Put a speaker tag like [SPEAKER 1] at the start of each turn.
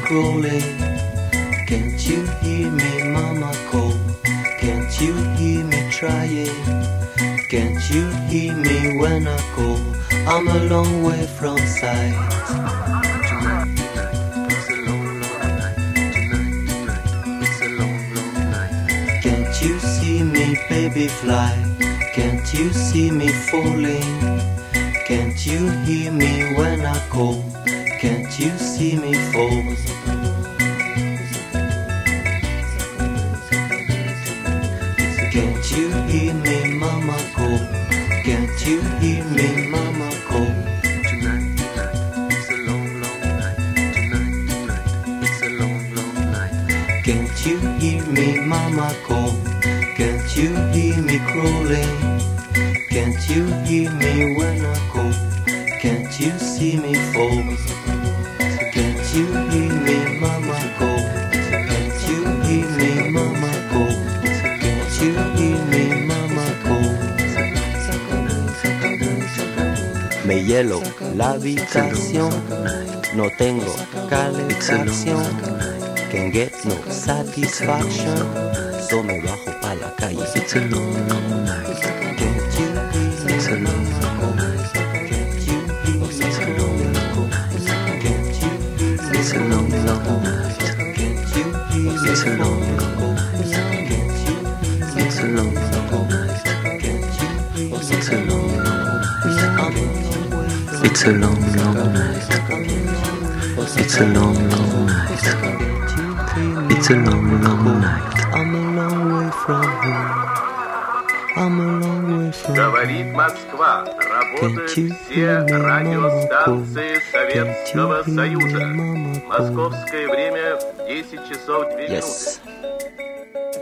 [SPEAKER 1] crawling? Can't you hear me, mama call? Can't you hear me trying? Can't you hear me when I call? I'm a long way from sight. Tonight, it's a long, long night. Tonight, it's a long, long night. Can't you see me, baby, fly? Can't you see me falling? Can't you hear me when I call? Can't you see me fall? Can't you hear me, mama call? Can't you hear me, mama call? Tonight, it's a long, long night. Tonight, it's a long, long night. Can't you hear me, mama call? Can't you hear me crawling? Can't you hear me when I call? Can't you see me fall? Can't you hear me, mama call? Can't you hear me, mama call? Can't you hear me, mama call? Me hielo la habitación, no tengo calefacción. Can't get no satisfaction, so me bajo pa' la calle. It's a long, long night. Can't you hear me? It's a long, long night. Can't you hear me? It's a long, long night. Can't you hear me? It's a long, long night. Can't you hear me? It's a long, long night. Can't you hear me? It's a long, long night. Can't you hear me? It's a long, long night. It's a long, long night. It's a long, long night. It's a long, long night. I'm a long way from home. I'm a long way from home.
[SPEAKER 2] Говорит Москва. Работают все радиостанции Советского Союза. Московское время 10 часов 2 минуты.